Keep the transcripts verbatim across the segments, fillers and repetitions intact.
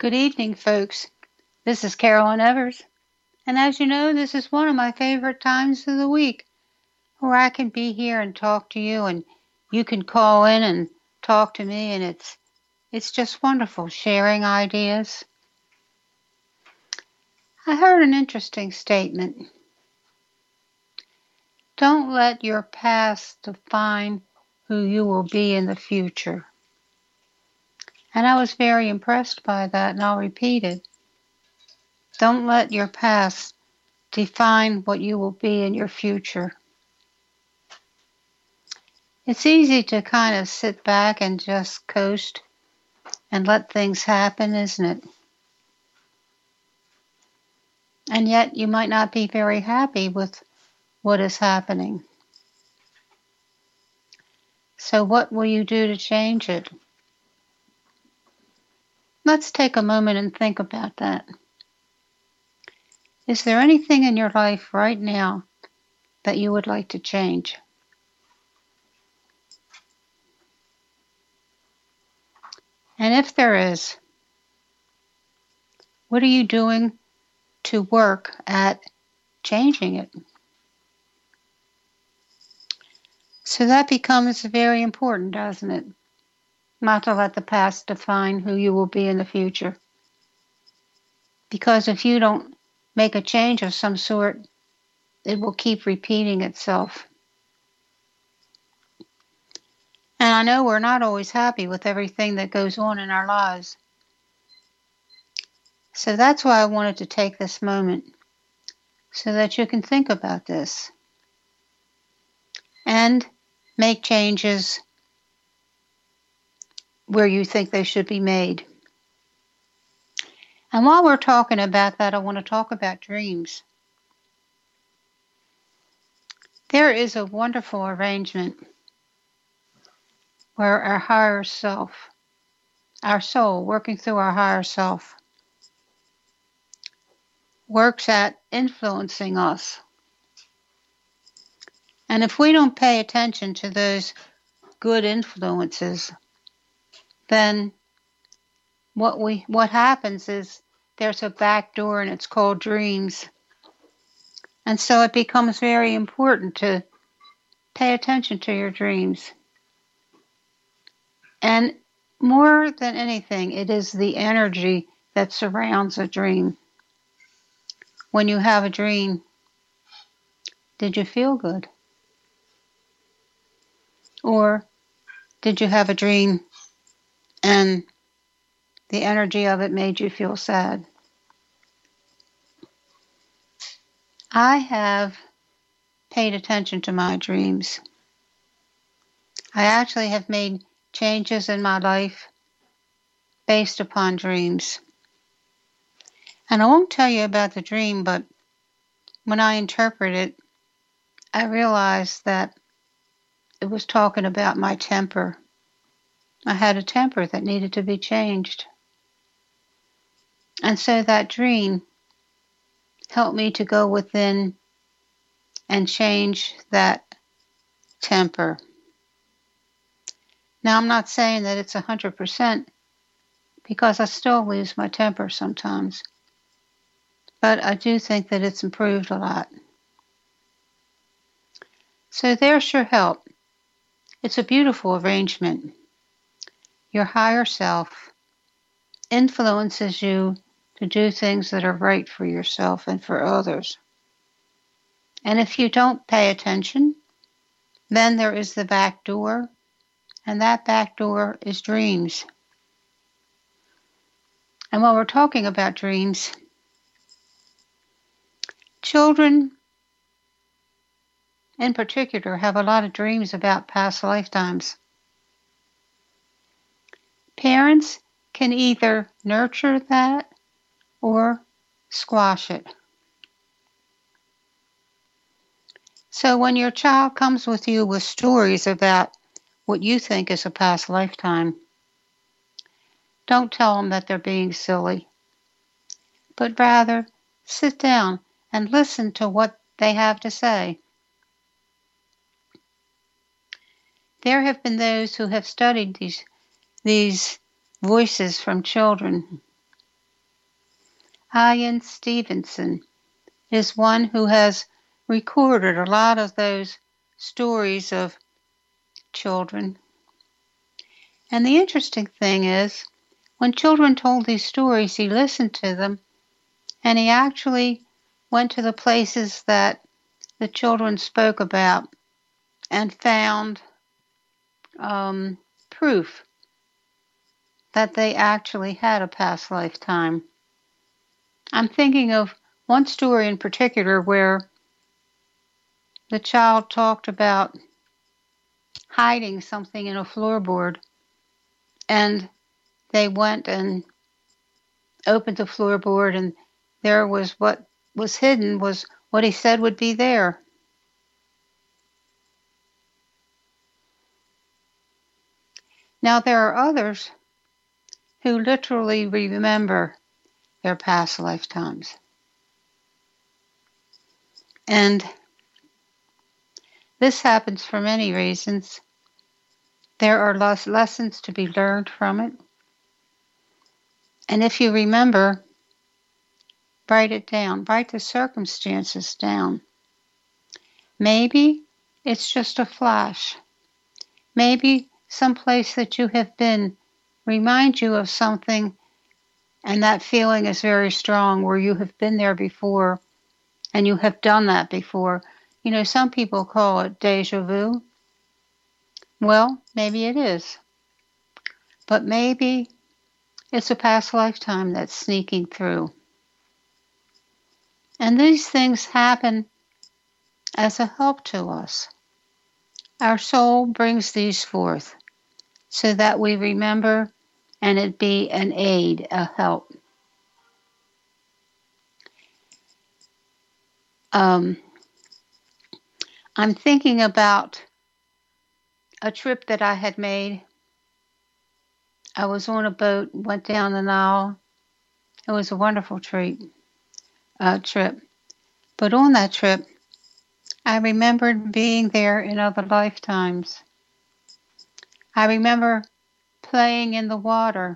good evening, folks. This is Carolyn Evers, and as you know, this is one of my favorite times of the week where I can be here and talk to you, and you can call in and talk to me, and it's it's just wonderful sharing ideas. I heard an interesting statement. Don't let your past define who you will be in the future. And I was very impressed by that, and I'll repeat it. Don't let your past define what you will be in your future. It's easy to kind of sit back and just coast and let things happen, isn't it? And yet you might not be very happy with what is happening. So what will you do to change it? Let's take a moment and think about that. Is there anything in your life right now that you would like to change? And if there is, what are you doing to work at changing it? So that becomes very important, doesn't it? Not to let the past define who you will be in the future. Because if you don't make a change of some sort, it will keep repeating itself. And I know we're not always happy with everything that goes on in our lives. So that's why I wanted to take this moment, so that you can think about this and make changes where you think they should be made. And while we're talking about that, I want to talk about dreams. There is a wonderful arrangement where our higher self, our soul working through our higher self, works at influencing us. And if we don't pay attention to those good influences, then what we what happens is there's a back door, and it's called dreams. And so it becomes very important to pay attention to your dreams. And more than anything, it is the energy that surrounds a dream. When you have a dream, did you feel good? Or did you have a dream and the energy of it made you feel sad? I have paid attention to my dreams. I actually have made changes in my life based upon dreams. And I won't tell you about the dream, but when I interpret it, I realized that it was talking about my temper. I had a temper that needed to be changed. And so that dream helped me to go within and change that temper. Now, I'm not saying that it's one hundred percent, because I still lose my temper sometimes. But I do think that it's improved a lot. So there's your help. It's a beautiful arrangement. Your higher self influences you to do things that are right for yourself and for others. And if you don't pay attention, then there is the back door, and that back door is dreams. And while we're talking about dreams, children in particular have a lot of dreams about past lifetimes. Parents can either nurture that or squash it. So when your child comes with you with stories about what you think is a past lifetime, don't tell them that they're being silly, but rather sit down and listen to what they have to say. There have been those who have studied these, these voices from children, Ian Stevenson is one who has recorded a lot of those stories of children. And the interesting thing is, when children told these stories, he listened to them, and he actually went to the places that the children spoke about and found um, proof that they actually had a past lifetime. I'm thinking of one story in particular where the child talked about hiding something in a floorboard, and they went and opened the floorboard, and there was what was hidden was what he said would be there. Now there are others who literally remember their past lifetimes. And this happens for many reasons. There are lessons to be learned from it. And if you remember, write it down. Write the circumstances down. Maybe it's just a flash. Maybe someplace that you have been reminds you of something, and that feeling is very strong where you have been there before and you have done that before. You know, some people call it déjà vu. Well, maybe it is. But maybe it's a past lifetime that's sneaking through. And these things happen as a help to us. Our soul brings these forth so that we remember and it be an aid, a help. Um, I'm thinking about a trip that I had made. I was on a boat, went down the Nile. It was a wonderful treat, uh, trip. But on that trip, I remembered being there in other lifetimes. I remember playing in the water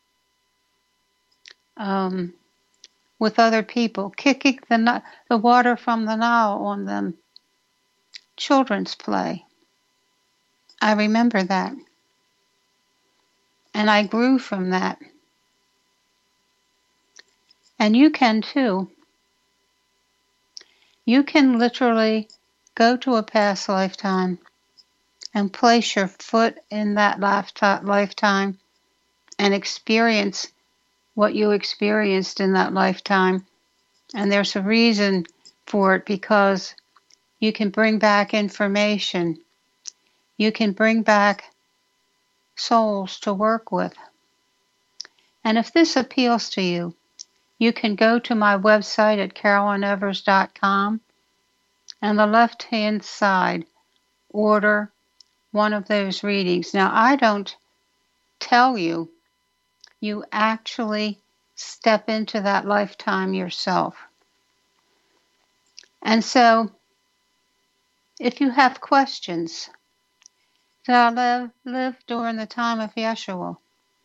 um, with other people, kicking the, the water from the Nile on them. Children's play. I remember that. And I grew from that. And you can too. You can literally go to a past lifetime and place your foot in that lifetime and experience what you experienced in that lifetime. And there's a reason for it, because you can bring back information. You can bring back souls to work with. And if this appeals to you, you can go to my website at carolyn evers dot com, and the left-hand side, order one of those readings. Now, I don't tell you. You actually step into that lifetime yourself. And so, if you have questions, did I live, live during the time of Yeshua?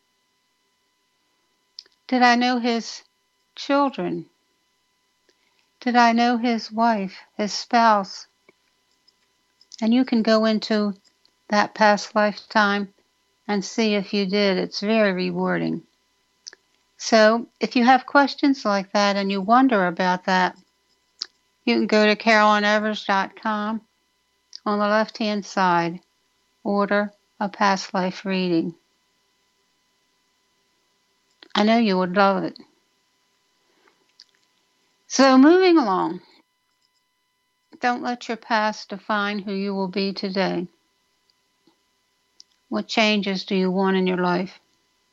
Did I know his children? Did I know his wife, his spouse? And you can go into that past lifetime and see if you did. It's very rewarding. So if you have questions like that and you wonder about that, you can go to carolyn evers dot com. On the left-hand side, order a past life reading. I know you would love it. So moving along, don't let your past define who you will be today. What changes do you want in your life?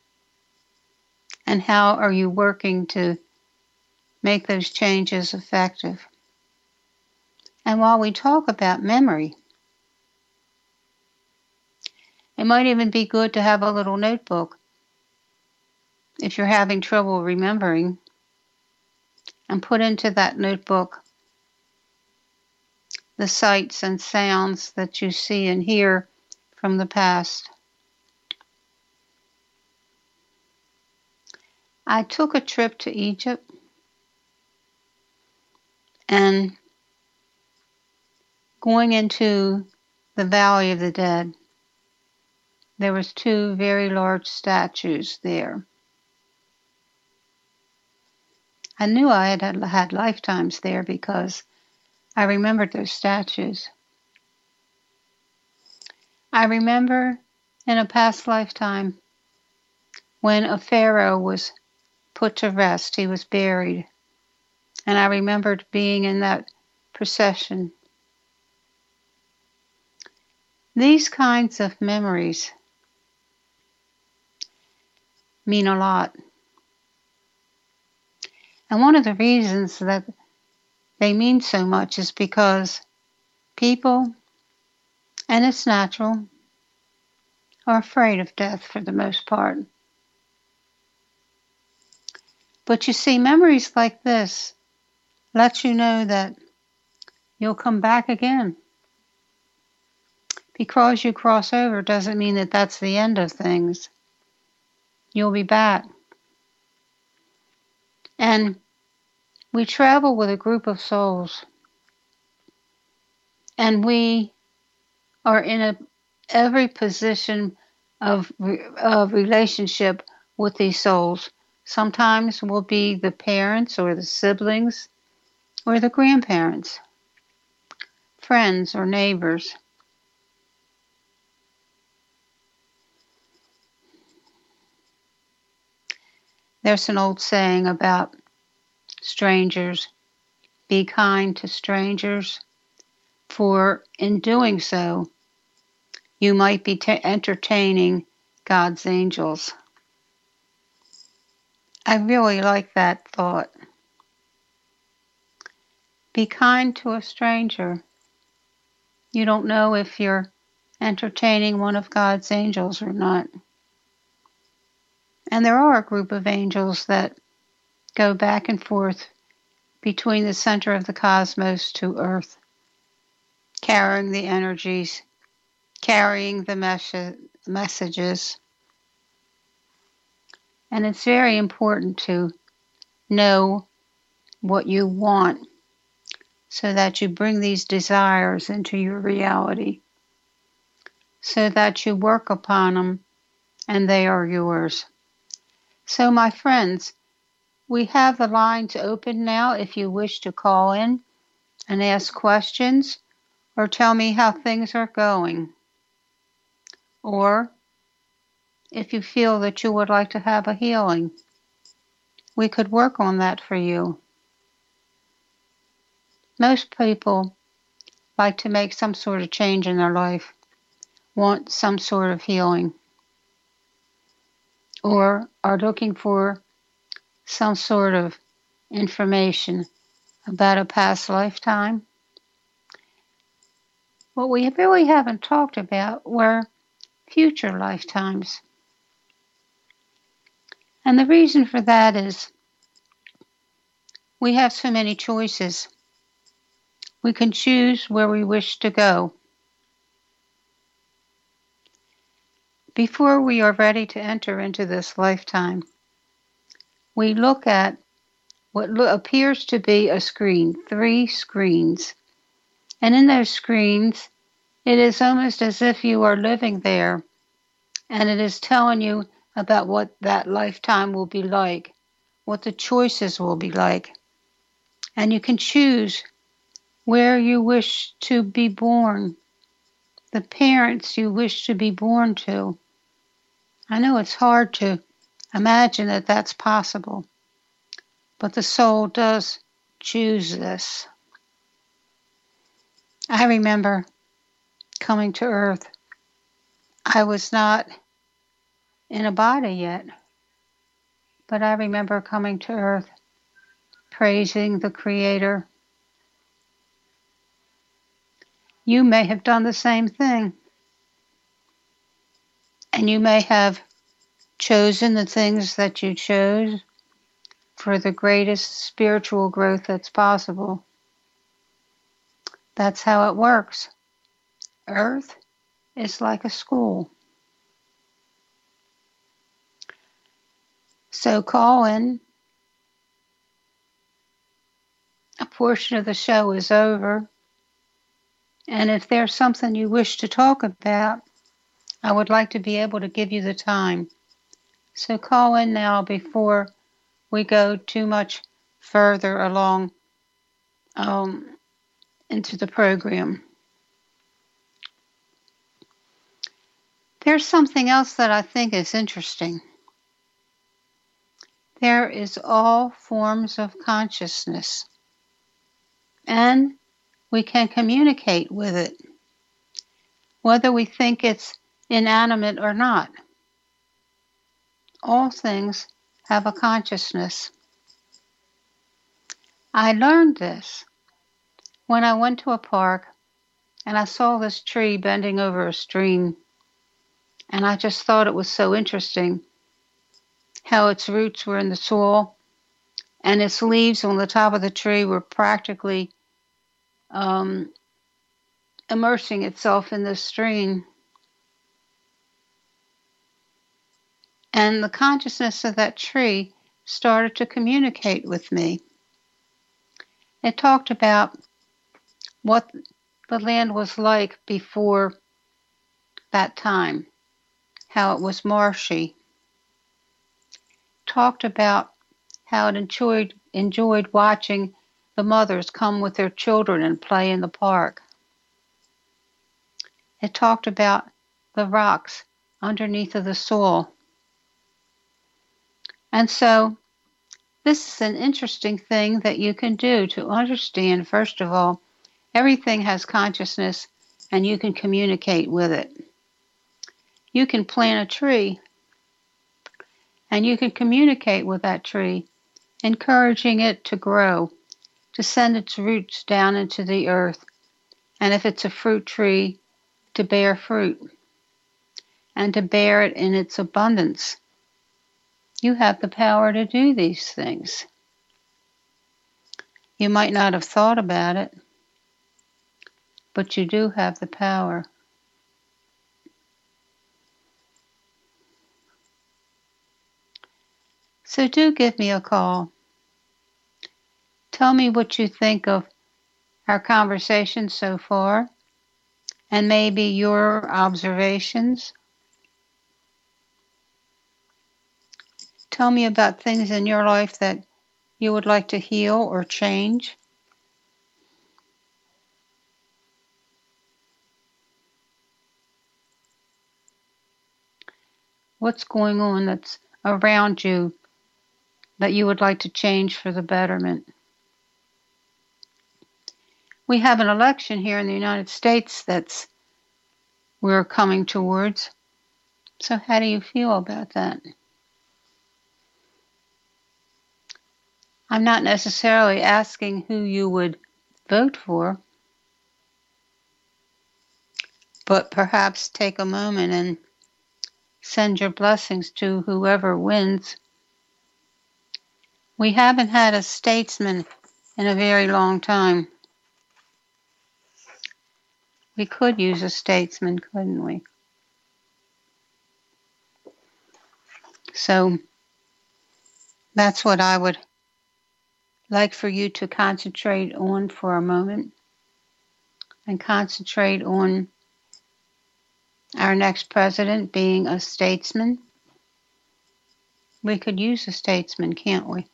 And how are you working to make those changes effective? And while we talk about memory, it might even be good to have a little notebook if you're having trouble remembering, and put into that notebook the sights and sounds that you see and hear from the past. I took a trip to Egypt and going into the Valley of the Dead, there was two very large statues there. I knew I had had lifetimes there because I remembered those statues. I remember in a past lifetime when a pharaoh was put to rest, he was buried, and I remembered being in that procession. These kinds of memories mean a lot. And one of the reasons that they mean so much is because people, and it's natural, are afraid of death for the most part. But you see, memories like this let you know that you'll come back again. Because you cross over doesn't mean that that's the end of things. You'll be back. And we travel with a group of souls. And we are in a, every position of, of relationship with these souls. Sometimes we'll be the parents or the siblings or the grandparents, friends or neighbors. There's an old saying about strangers, be kind to strangers, for in doing so, you might be t- entertaining God's angels. I really like that thought. Be kind to a stranger. You don't know if you're entertaining one of God's angels or not. And there are a group of angels that go back and forth between the center of the cosmos to Earth, carrying the energies, carrying the mes- messages. And it's very important to know what you want so that you bring these desires into your reality, so that you work upon them and they are yours. So, my friends, we have the lines open now if you wish to call in and ask questions or tell me how things are going. Or if you feel that you would like to have a healing, we could work on that for you. Most people like to make some sort of change in their life, want some sort of healing, or are looking for some sort of information about a past lifetime. What we really haven't talked about were future lifetimes. And the reason for that is we have so many choices. We can choose where we wish to go. Before we are ready to enter into this lifetime, we look at what lo- appears to be a screen, three screens. And in those screens, it is almost as if you are living there, and it is telling you about what that lifetime will be like, what the choices will be like. And you can choose where you wish to be born, the parents you wish to be born to. I know it's hard to imagine that that's possible, but the soul does choose this. I remember coming to Earth. I was not in a body yet, but I remember coming to Earth, praising the Creator. You may have done the same thing, and you may have chosen the things that you chose for the greatest spiritual growth that's possible. That's how it works. Earth is like a school. So call in, portion of the show is over, and if there's something you wish to talk about, I would like to be able to give you the time. So call in now before we go too much further along um, into the program. There's something else that I think is interesting. There is all forms of consciousness, and we can communicate with it, whether we think it's inanimate or not. All things have a consciousness. I learned this when I went to a park and I saw this tree bending over a stream, and I just thought it was so interesting how its roots were in the soil and its leaves on the top of the tree were practically um, immersing itself in the stream. And the consciousness of that tree started to communicate with me. It talked about what the land was like before that time, how it was marshy. Talked about how it enjoyed, enjoyed watching the mothers come with their children and play in the park. It talked about the rocks underneath of the soil. And so this is an interesting thing that you can do to understand, first of all, everything has consciousness and you can communicate with it. You can plant a tree and you can communicate with that tree, encouraging it to grow, to send its roots down into the earth, and if it's a fruit tree, to bear fruit, and to bear it in its abundance. You have the power to do these things. You might not have thought about it, but you do have the power. So do give me a call. Tell me what you think of our conversation so far, and maybe your observations. Tell me about things in your life that you would like to heal or change. What's going on that's around you that you would like to change for the betterment? We have an election here in the United States that's we're coming towards. So how do you feel about that? I'm not necessarily asking who you would vote for, but perhaps take a moment and send your blessings to whoever wins. We haven't had a statesman in a very long time. We could use a statesman, couldn't we? So that's what I would like for you to concentrate on for a moment, and concentrate on our next president being a statesman. We could use a statesman, can't we?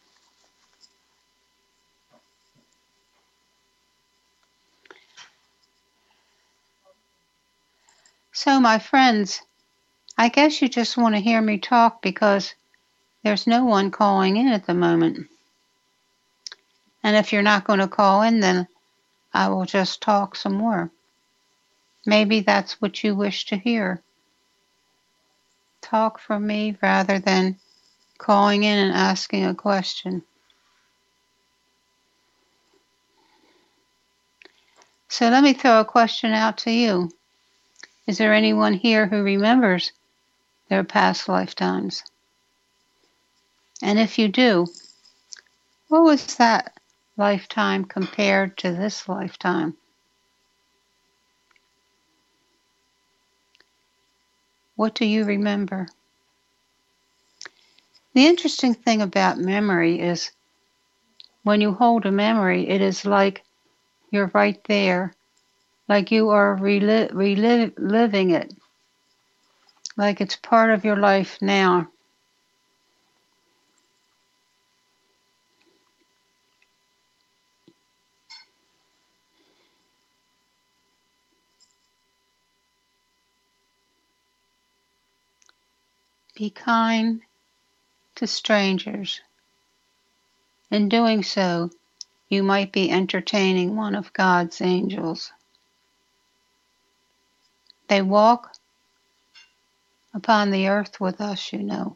So, my friends, I guess you just want to hear me talk because there's no one calling in at the moment. And if you're not going to call in, then I will just talk some more. Maybe that's what you wish to hear. Talk from me rather than calling in and asking a question. So let me throw a question out to you. Is there anyone here who remembers their past lifetimes? And if you do, what was that lifetime compared to this lifetime? What do you remember? The interesting thing about memory is When you hold a memory, it is like you're right there, like you are reli- reliv- reliving it, like it's part of your life now. Be kind to strangers. In doing so, you might be entertaining one of God's angels. They walk upon the earth with us, you know.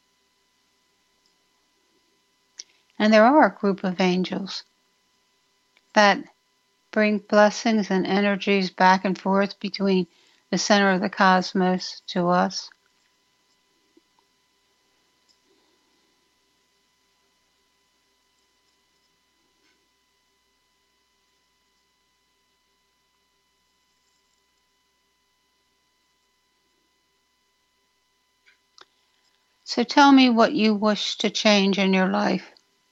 And there are a group of angels that bring blessings and energies back and forth between the center of the cosmos to us. So tell me what you wish to change in your life.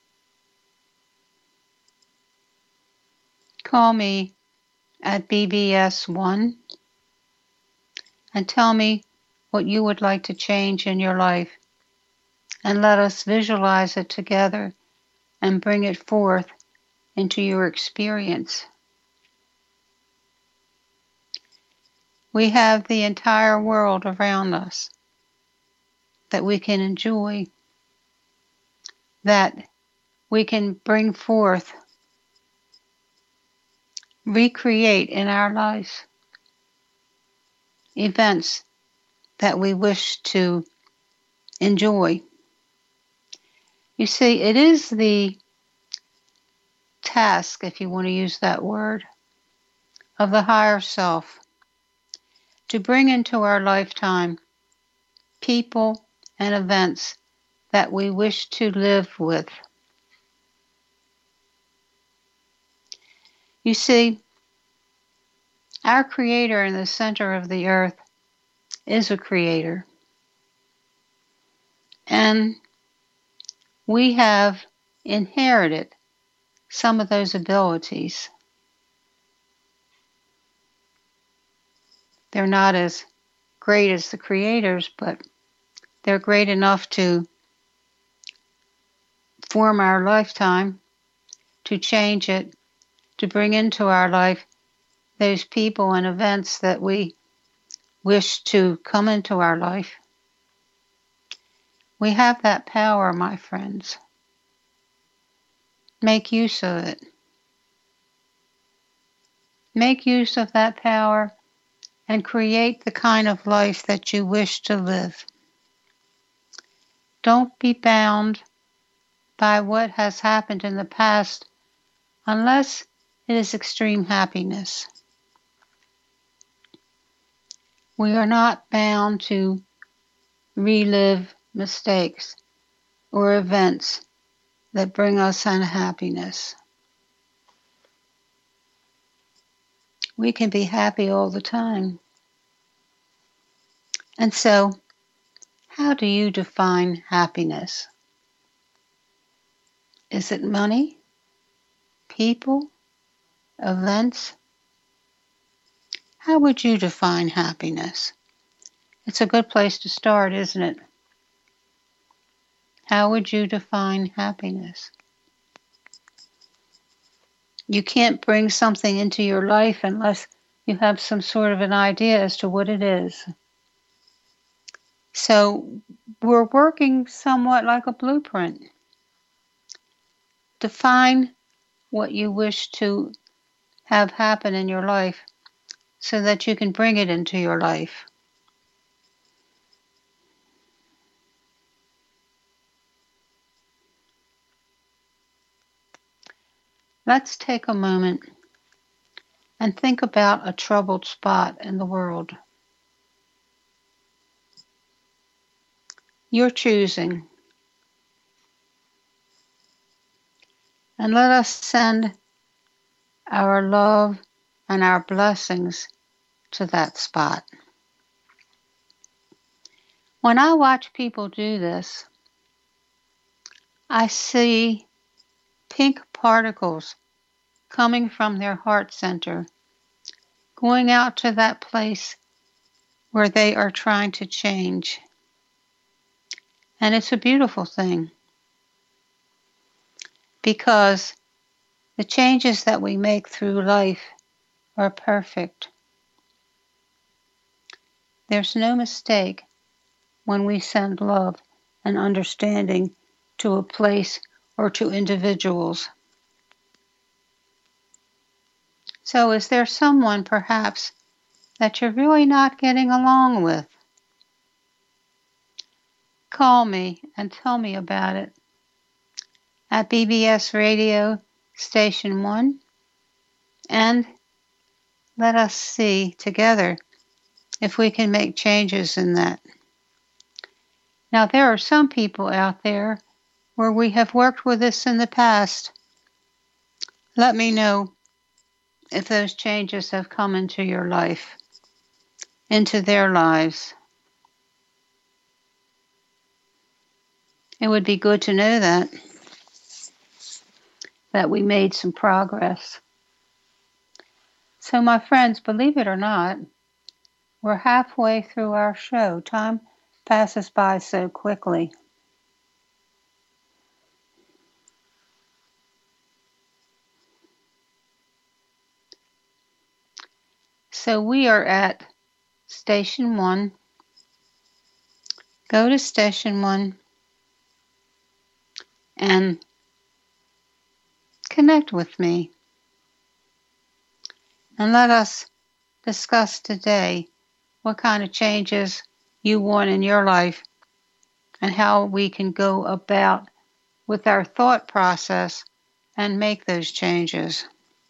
Call me at B B S one and tell me what you would like to change in your life, and let us visualize it together and bring it forth into your experience. We have the entire world around us that we can enjoy, that we can bring forth, recreate in our lives events that we wish to enjoy. You see, it is the task, if you want to use that word, of the higher self to bring into our lifetime people and events that we wish to live with. You see, our Creator in the center of the earth is a creator. And we have inherited some of those abilities. They're not as great as the creators, but they're great enough to form our lifetime, to change it, to bring into our life those people and events that we wish to come into our life. We have that power, my friends. Make use of it. Make use of that power and create the kind of life that you wish to live. Don't be bound by what has happened in the past unless it is extreme happiness. We are not bound to relive mistakes or events that bring us unhappiness. We can be happy all the time. And so, how do you define happiness? Is it money, people, events? How would you define happiness? It's a good place to start, isn't it? How would you define happiness? You can't bring something into your life unless you have some sort of an idea as to what it is. So we're working somewhat like a blueprint. Define what you wish to have happen in your life so that you can bring it into your life. Let's take a moment and think about a troubled spot in the world. You're choosing. And let us send our love and our blessings to that spot. When I watch people do this, I see pink particles coming from their heart center, going out to that place where they are trying to change. And it's a beautiful thing, because the changes that we make through life are perfect. There's no mistake when we send love and understanding to a place or to individuals. So is there someone perhaps that you're really not getting along with? Call me and tell me about it at B B S Radio Station one, and let us see together if we can make changes in that. Now, there are some people out there where we have worked with this in the past. Let me know if those changes have come into your life, into their lives. It would be good to know that, that we made some progress. So, my friends, believe it or not, we're halfway through our show. Time passes by so quickly. So we are at Station one. Go to Station one and connect with me. And let us discuss today what kind of changes you want in your life and how we can go about with our thought process and make those changes.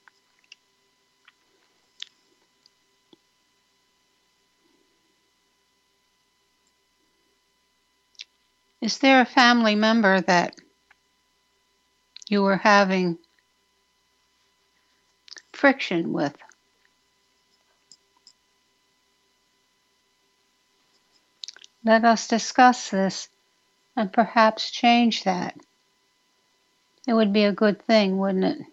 Is there a family member that you are having friction with? Let us discuss this and perhaps change that. It would be a good thing, wouldn't it?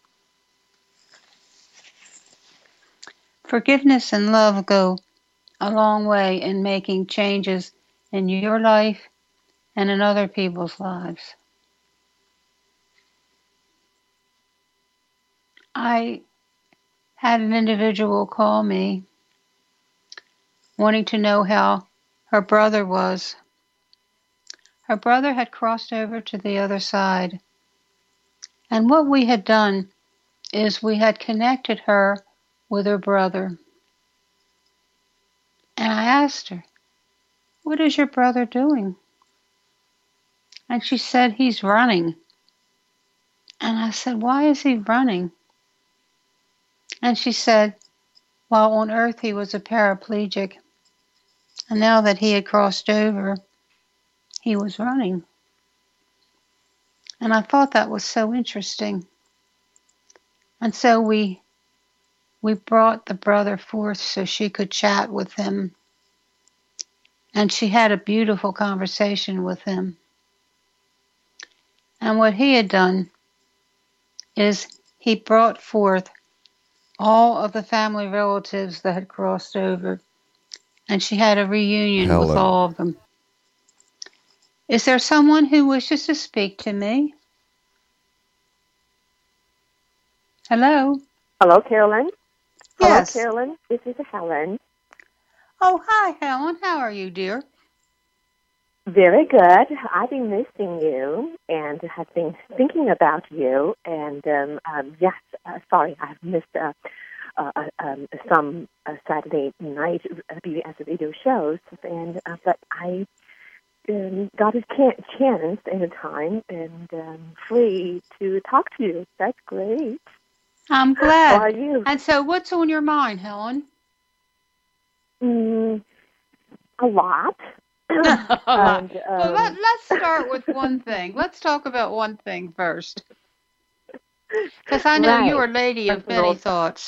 Forgiveness and love go a long way in making changes in your life and in other people's lives. I had an individual call me wanting to know how her brother was. Her brother had crossed over to the other side, and what we had done is we had connected her with her brother. And I asked her, "What is your brother doing?" And she said, "He's running." And I said, "Why is he running?" And she said, while on earth he was a paraplegic, and now that he had crossed over, he was running. And I thought that was so interesting. And so we we brought the brother forth so she could chat with him. And she had a beautiful conversation with him. And what he had done is he brought forth all of the family relatives that had crossed over, and she had a reunion Helen. with all of them. Is there someone who wishes to speak to me? Hello? Hello, Carolyn. Yes. Hello, Carolyn. This is Helen. Oh, hi, Helen. How are you, dear? Very good. I've been missing you and have been thinking about you. And um, um, yes, uh, sorry, I've missed uh, uh, uh, um, some uh, Saturday night B B S radio shows, and uh, but I um, got a can- chance and a time and um, free to talk to you. That's great. I'm glad. How are you? And so what's on your mind, Helen? Mm, a lot. and, um, well, let, let's start with one thing. Let's talk about one thing first. Because I know right. you're a lady of Personal many thoughts.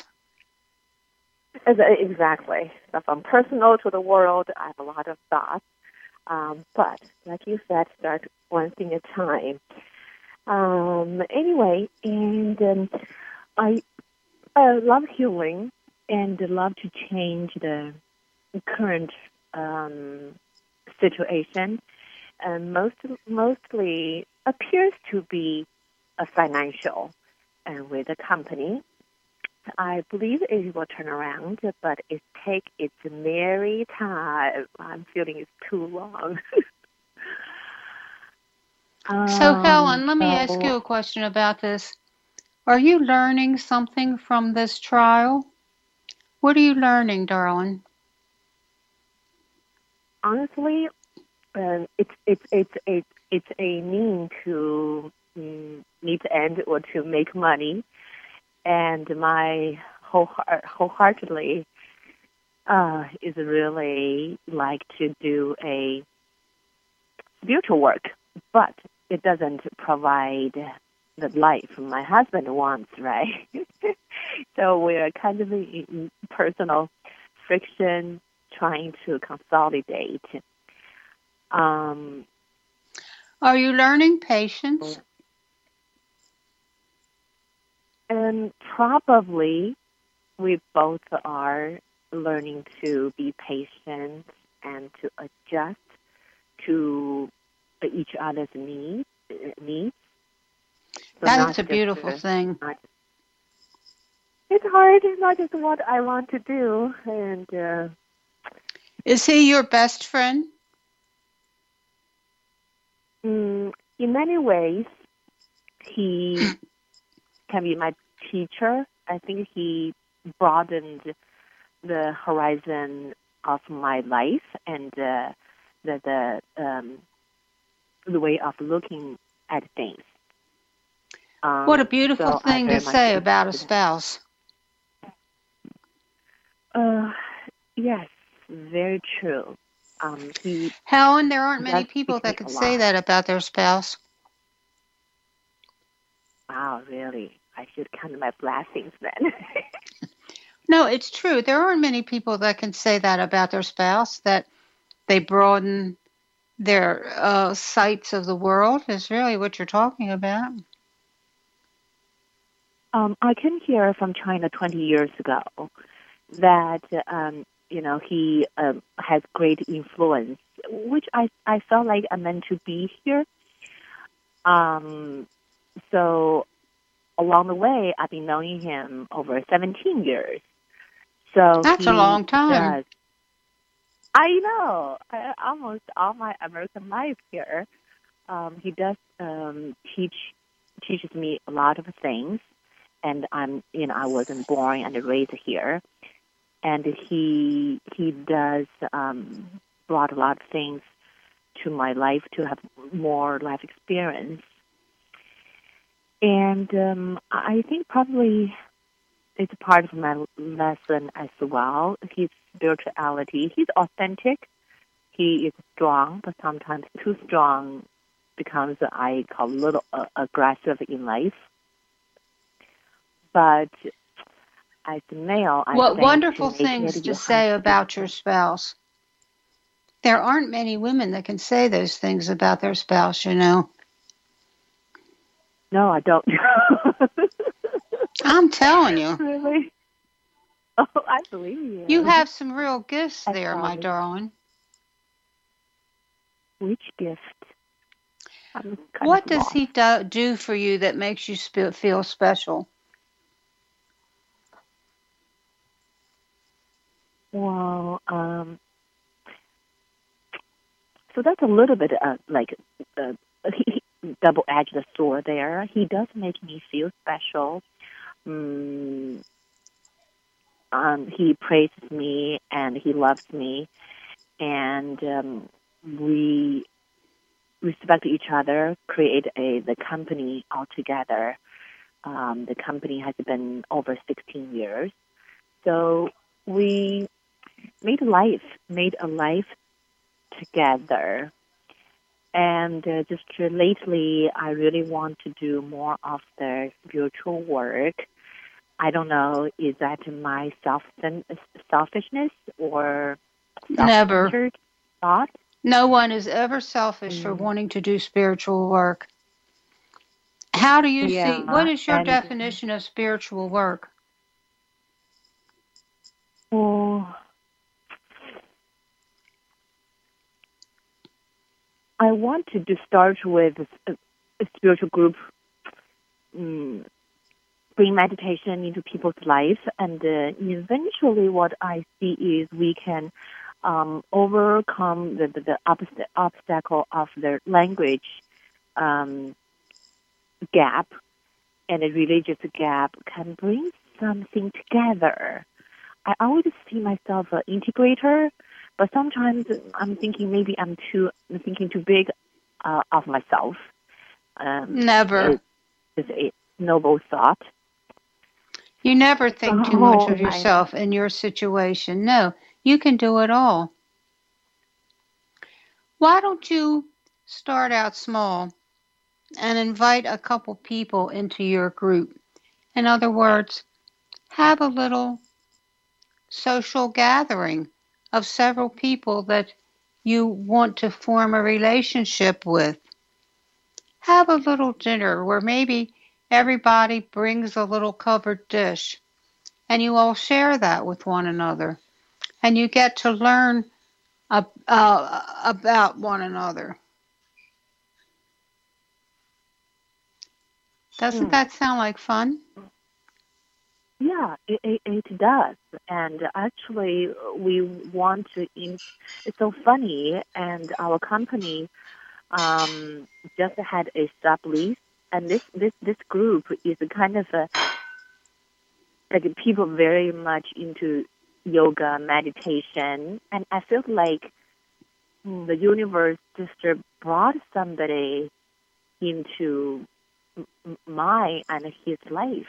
Exactly. So from personal to the world, I have a lot of thoughts. Um, but like you said, start one thing at a time. Um, anyway, and um, I uh, love healing and love to change the current um, situation. And most mostly appears to be a financial and with a company. I believe it will turn around, but it take its merry time. I'm feeling it's too long. So, um, Helen, let me ask you so a question about this. Are you learning something from this trial? What are you learning, darling? honestly, um, it's it's it's it's it's a mean to mm, meet the end or to make money, and my whole heart, wholeheartedly uh, is really like to do a spiritual work, but it doesn't provide the life my husband wants, right? So we're kind of in personal friction, trying to consolidate. Um, Are you learning patience? and probably we both are learning to be patient and to adjust to each other's needs. Needs. So not That's a just beautiful uh, thing. not. It's hard. It's not just what I want to do, and uh, Is he your best friend? mm, in many ways, he can be my teacher. I think he broadened the horizon of my life and uh, the the um, the way of looking at things. What a Um, beautiful so I thing to very much say about a appreciate it. spouse. Uh, yes, very true. Um, he Helen, there aren't many does people teach that me could a say lot. that about their spouse. Wow, really? I should count my blessings then. No, it's true. There aren't many people that can say that about their spouse, that they broaden their uh, sights of the world, is really what you're talking about. um, I came here from China twenty years ago. That um, you know he um, has great influence, which I I felt like I meant to be here. Um, so along the way, I've been knowing him over seventeen years. So That's a he long time. does. I know I, almost all my American life here. Um, he does um, teach teaches me a lot of things, and I'm you know I wasn't born and raised here, and he he does um, brought a lot of things to my life to have more life experience, and um, I think probably it's part of my lesson as well. His spirituality, he's authentic. He is strong, but sometimes too strong becomes I call a little uh, aggressive in life. But as a male, I What think to wonderful make things it, to you have say to. about your spouse. There aren't many women that can say those things about their spouse, you know. No, I don't. I'm telling you. Really? Oh, I believe You you. have some real gifts I there, tell my me, darling. which gift? I'm kind of What does lost. he do, do for you that makes you sp- feel special? Well, um, so that's a little bit uh, like uh, he, he, double-edged sword there. He does make me feel special. Mm, um, he praises me and he loves me, and um, we respect each other, create a the company all together. Um, the company has been over sixteen years, so we made a life, made a life together. And uh, just uh, lately, I really want to do more of the spiritual work. I don't know, is that my self selfishness or Never. self-centered thought? No one is ever selfish for Mm. wanting to do spiritual work. how do you see, what Yeah, is your and definition of spiritual work? oh, I wanted to start with a, a spiritual group, um, bring meditation into people's life, and uh, eventually, what I see is we can um, overcome the the, the obst- obstacle of the language um, gap and a religious gap can bring something together. I always see myself an integrator, but sometimes I'm thinking maybe I'm too I'm thinking too big uh, of myself. Um, Never. it's a noble thought. You never think too much Oh, of I yourself in your situation. No, you can do it all. Why don't you start out small and invite a couple people into your group? In other words, have a little social gathering of several people that you want to form a relationship with. Have a little dinner where maybe everybody brings a little covered dish and you all share that with one another and you get to learn uh, uh, about one another. Doesn't hmm. that sound like fun? Yeah, it, it, it does. And actually, we want to. In, it's so funny, and our company um, just had a sublease, and this this this group is kind of a, like people very much into yoga, meditation, and I feel like mm, the universe just uh, brought somebody into m- m- my and his life.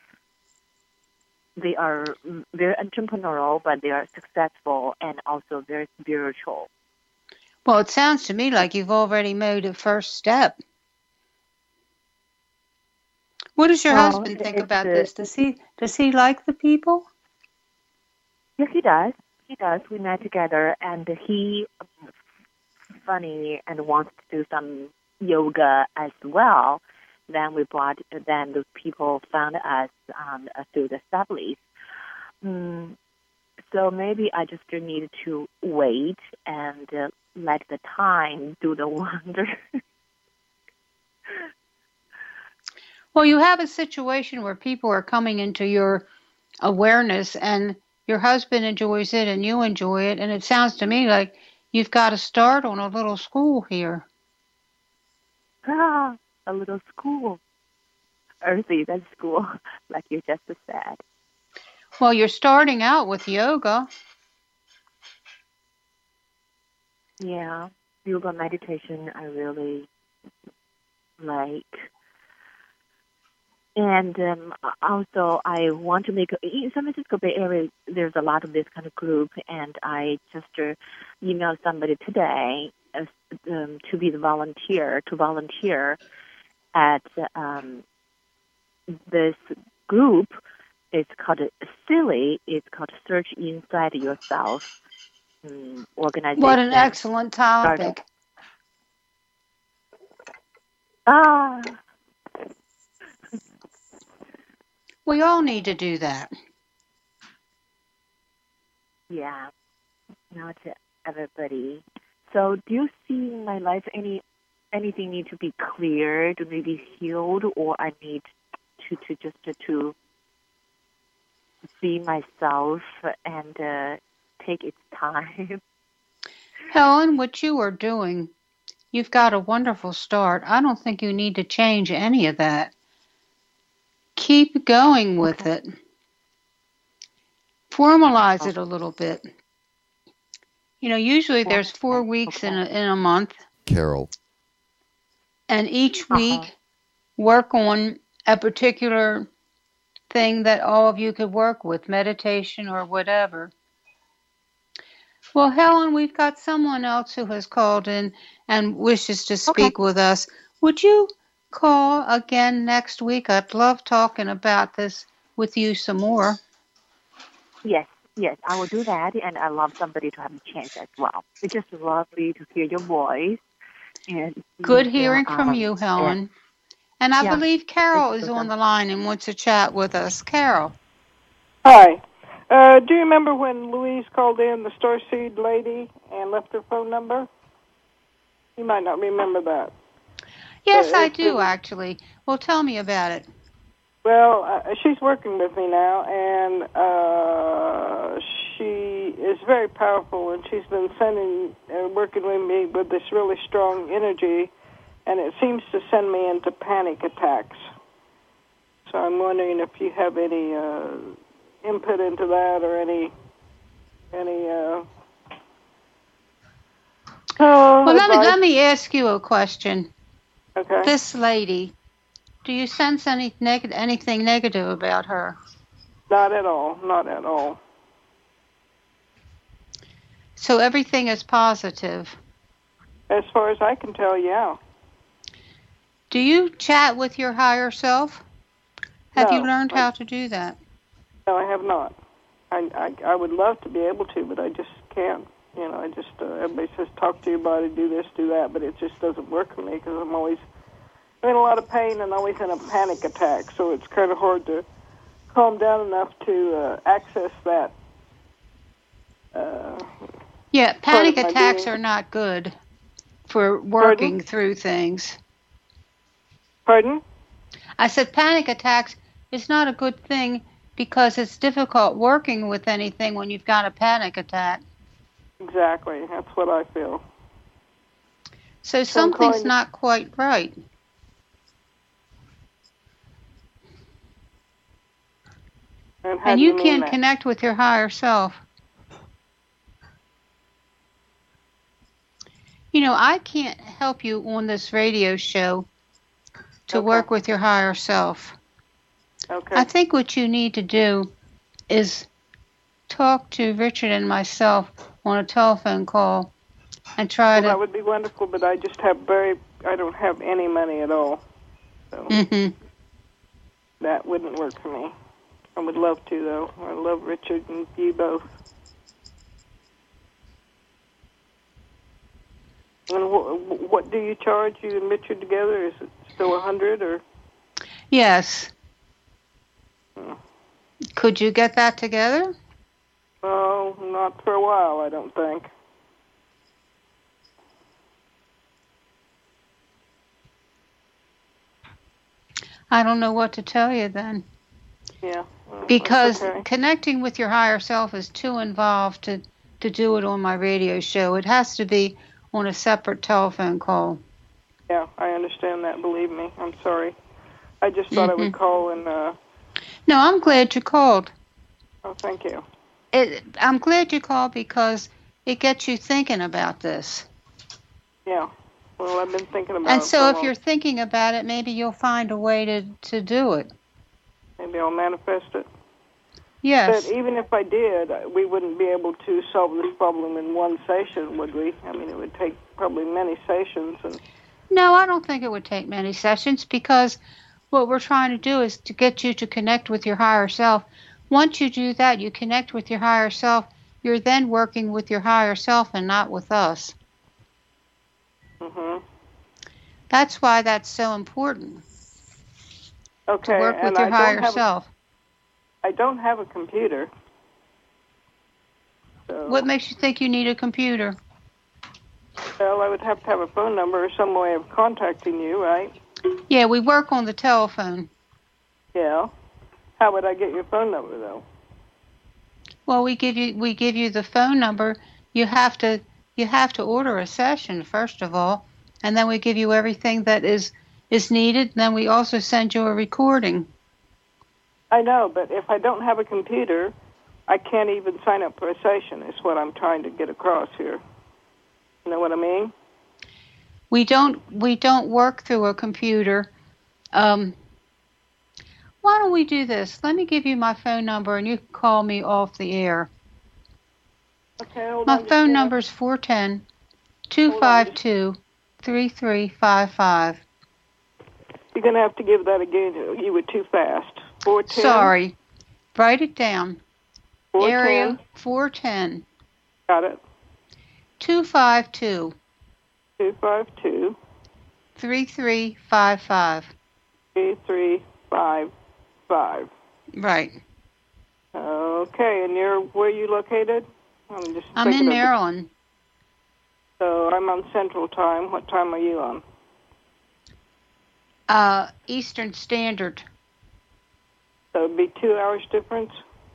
They are mm, very entrepreneurial, but they are successful and also very spiritual. Well, it sounds to me like you've already made a first step. What does your Well, husband it- think it's about uh, this? Does he does he like the people? yes, he does. He does. We met together, and he funny and wants to do some yoga as well. Then we brought. Then those people found us um, uh, through the sublease. Mm, so maybe I just need to wait and uh, let the time do the wonder. Well, you have a situation where people are coming into your awareness and your husband enjoys it and you enjoy it, and it sounds to me like you've got to start on a little school here. Ah, a little school, earthy, that school, like you just said. Well, you're starting out with yoga. Yeah, yoga meditation I really like. And um, also, I want to make in San Francisco Bay Area. There's a lot of this kind of group, and I just uh, emailed somebody today as, um, to be the volunteer to volunteer at um, this group. It's called Silly. It's called Search Inside Yourself um, What an organization. excellent Started. topic. Ah, We all need to do that. yeah, not everybody. So, do you see in my life any anything need to be cleared, maybe healed, or I need to to just to, to be myself and uh, take its time? Helen, what you are doing, you've got a wonderful start. I don't think you need to change any of that. Keep going with Okay. it. Formalize Oh, it a little bit. You know, usually there's four formalize. weeks in Okay. a, in a month, Carol. and each Uh huh. week work on a particular thing that all of you could work with, meditation or whatever. Well, Helen, we've got someone else who has called in and wishes to Okay. speak with us. Would you call again next week? I'd love talking about this with you some more. Yes. Yes, I will do that, and I love somebody to have a chance as well. It's just lovely to hear your voice and Good see, uh, hearing from um, you, and Helen. And I Yeah. believe Carol is on the line and wants to chat with us. Carol. Hi. Uh, do you remember when Louise called in, the Starseed lady, and left her phone number? You might not remember that. Yes, I do, actually. Well, tell me about it. Well, uh, she's working with me now, and uh, she is very powerful, and she's been sending, uh, working with me with this really strong energy, and it seems to send me into panic attacks. So I'm wondering if you have any uh, input into that or any, any, uh, oh, well, let me, let advice. me ask you a question. Okay. This lady, do you sense any neg- anything negative about her? Not at all. Not at all. So everything is positive? As far as I can tell, yeah. Do you chat with your higher self? Have no, you learned I, how to do that? No, I have not. I, I, I would love to be able to, but I just can't. You know, I just, uh, everybody says, talk to your body, do this, do that, but it just doesn't work for me because I'm always in a lot of pain and always in a panic attack, so it's kind of hard to calm down enough to uh, access that. Uh, yeah, panic part of my attacks being. are not good for working Pardon? through things. Pardon? I said panic attacks is not a good thing because it's difficult working with anything when you've got a panic attack. Exactly. That's what I feel. So, so something's to... not quite right. And, and you, you can't that? connect with your higher self. You know, I can't help you on this radio show to okay. work with your higher self. Okay. I think what you need to do is talk to Richard and myself on a telephone call and try well, to... that would be wonderful, but I just have very... I don't have any money at all. So mm-hmm. that wouldn't work for me. I would love to, though. I love Richard and you both. And wh- what do you charge, you and Richard together? Is it still a hundred or? Yes. Hmm. Could you get that together? Oh, not for a while, I don't think. I don't know what to tell you then. Yeah. Well, because okay. connecting with your higher self is too involved to, to do it on my radio show. It has to be on a separate telephone call. Yeah, I understand that. Believe me. I'm sorry. I just thought mm-hmm. I would call and... Uh... No, I'm glad you called. Oh, thank you. It, I'm glad you called because it gets you thinking about this. Yeah. Well, I've been thinking about and it. And so for if long. you're thinking about it, maybe you'll find a way to, to do it. Maybe I'll manifest it. Yes. But even if I did, we wouldn't be able to solve this problem in one session, would we? I mean, it would take probably many sessions. And no, I don't think it would take many sessions because what we're trying to do is to get you to connect with your higher self. Once you do that, you connect with your higher self, you're then working with your higher self and not with us. Mm-hmm. That's why that's so important. Okay, to work with and your I higher don't self. A, I don't have a computer. So, what makes you think you need a computer? Well, I would have to have a phone number or some way of contacting you, right? Yeah, we work on the telephone. Yeah. How would I get your phone number, though? Well, we give you we give you the phone number. You have to you have to order a session first of all, and then we give you everything that is is needed. And then we also send you a recording. I know, but if I don't have a computer, I can't even sign up for a session. Is what I'm trying to get across here. You know what I mean? We don't we don't work through a computer. Um, why don't we do this? Let me give you my phone number, and you can call me off the air. Okay, hold my on. My phone number is four one zero, two five two, three three five five. You're going to have to give that again. You were too fast. four one zero? Sorry. Write it down. four one zero. Area four one zero. Got it. two five two. two five two. three three five five. three three five five. Right. Okay, and you're where are you located? I'm just I'm in thinking of the- Maryland. So I'm on Central Time. What time are you on? Uh, Eastern Standard. So it'd be two hours difference?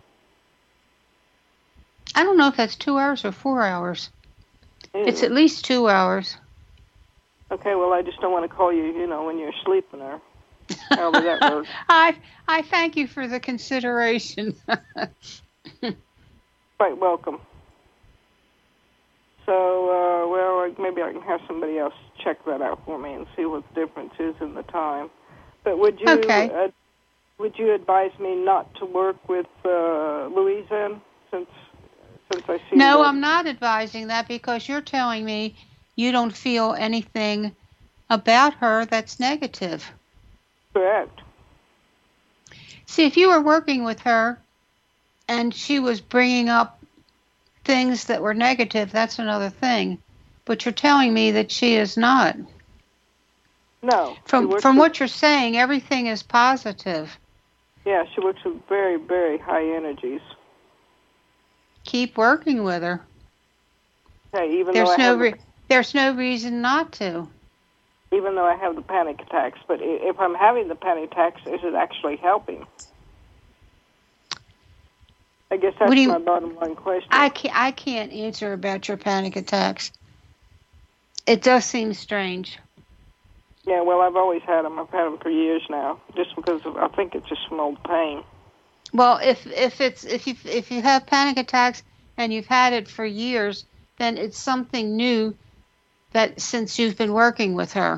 I don't know if that's two hours or four hours. Ew. It's at least two hours. Okay, well, I just don't want to call you, you know, when you're sleeping or however that works. I I thank you for the consideration. Quite welcome. So, uh, well, maybe I can have somebody else check that out for me and see what the difference is in the time. But would you Okay. uh, would you advise me not to work with uh, Louise then, since since I see No, that? I'm not advising that because you're telling me you don't feel anything about her that's negative. Correct. See, if you were working with her and she was bringing up things that were negative, that's another thing. But you're telling me that she is not. No. she From works from with, what you're saying, everything is positive. Yeah, she works with very, very high energies. Keep working with her. Okay, even There's though I no have the, re- there's no reason not to. even though I have the panic attacks, but i- if I'm having the panic attacks, is it actually helping? I guess that's What do you- my bottom line question. I can't, I can't answer about your panic attacks. It does seem strange. Yeah, well, I've always had them. I've had them for years now, just because of, I think it's just from old pain. Well, if if it's if you if you have panic attacks and you've had it for years, then it's something new that since you've been working with her.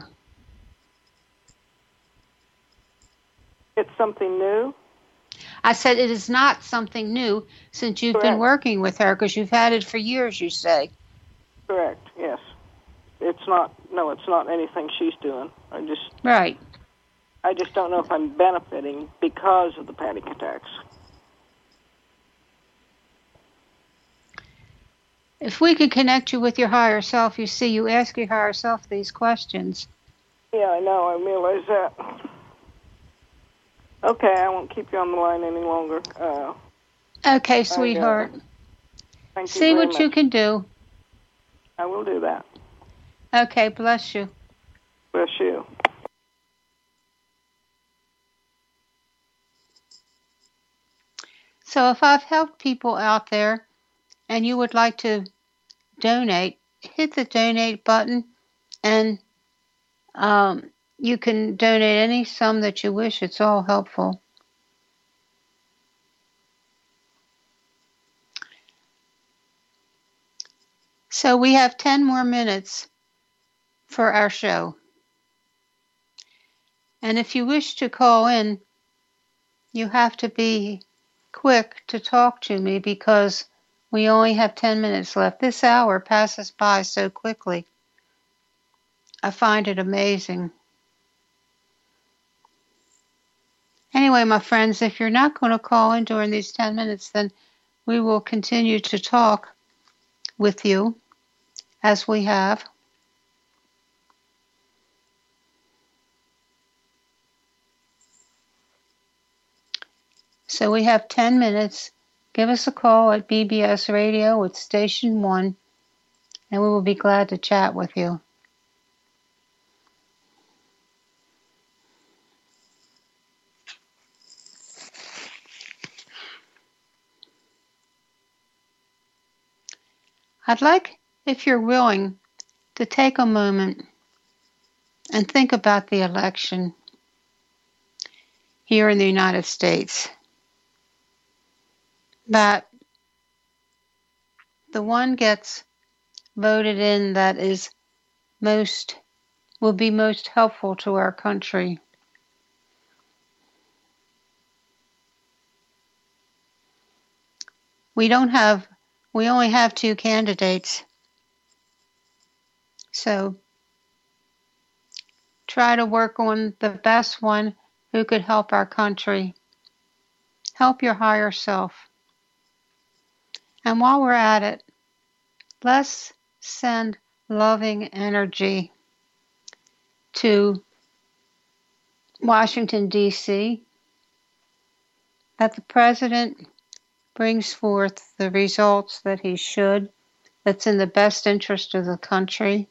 It's something new? I said it is not something new since you've Correct. been working with her because you've had it for years, you say. Correct, yes. It's not, no, it's not anything she's doing. I just, Right. I just don't know if I'm benefiting because of the panic attacks. If we could connect you with your higher self, you see, you ask your higher self these questions. Yeah, I know. I realize that. Okay, I won't keep you on the line any longer. Uh, Okay, sweetheart. thank you See very what much. you can do. I will do that. Okay, bless you. Bless you. So if I've helped people out there and you would like to donate, hit the donate button and um, you can donate any sum that you wish. It's all helpful. So we have ten more minutes for our show. And if you wish to call in, you have to be quick to talk to me because we only have ten minutes left. This hour passes by so quickly. I find it amazing. Anyway, my friends, if you're not going to call in during these ten minutes, then we will continue to talk with you as we have. So we have ten minutes. Give us a call at B B S Radio at Station one, and we will be glad to chat with you. I'd like, if you're willing, to take a moment and think about the election here in the United States. That the one gets voted in that is most, will be most helpful to our country. We don't have, we only have two candidates. So try to work on the best one who could help our country. Help your higher self. And while we're at it, let's send loving energy to Washington, D C, that the President brings forth the results that he should, that's in the best interest of the country,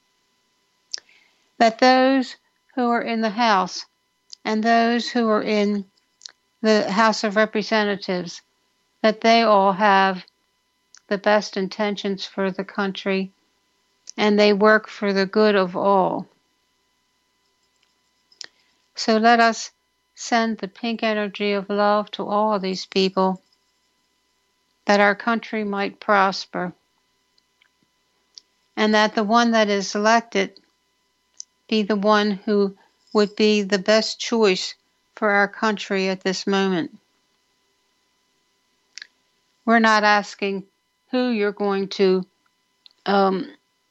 that those who are in the House and those who are in the House of Representatives, that they all have the best intentions for the country and they work for the good of all. So let us send the pink energy of love to all of these people, that our country might prosper, and that the one that is elected be the one who would be the best choice for our country at this moment. We're not asking who you're going to um,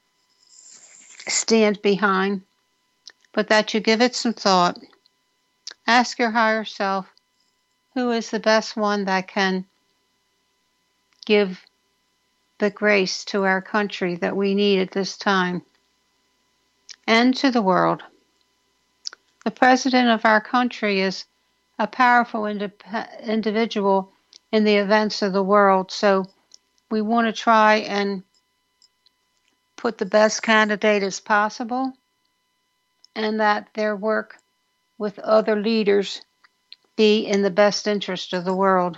stand behind, but that you give it some thought. Ask your higher self, who is the best one that can give the grace to our country that we need at this time, and to the world. The president of our country is a powerful indi- individual in the events of the world, so we want to try and put the best candidate as possible, and that their work with other leaders be in the best interest of the world.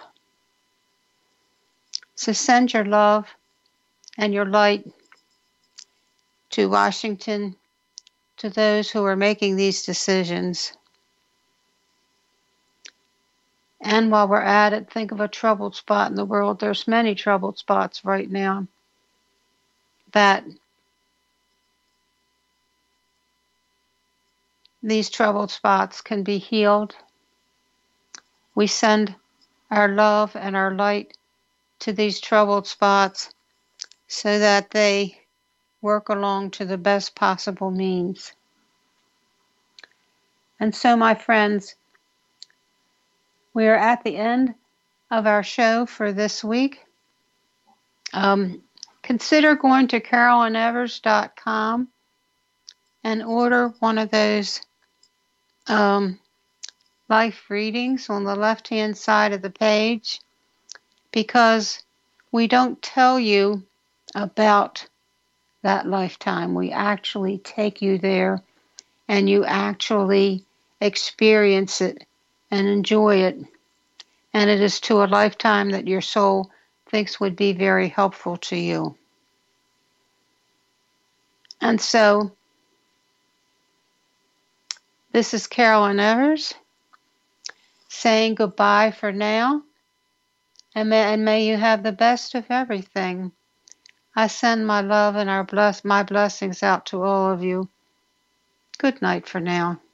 So send your love and your light to Washington, to those who are making these decisions. And while we're at it, think of a troubled spot in the world. There's many troubled spots right now that these troubled spots can be healed. We send our love and our light to these troubled spots so that they work along to the best possible means. And so, my friends, we are at the end of our show for this week. Um, consider going to carolyn evers dot com and order one of those um, life readings on the left-hand side of the page, because we don't tell you about that lifetime. We actually take you there and you actually experience it and enjoy it. And it is to a lifetime that your soul thinks would be very helpful to you. And so, this is Carolyn Evers saying goodbye for now, and may, and may you have the best of everything. I send my love and our bless, my blessings out to all of you. Good night for now.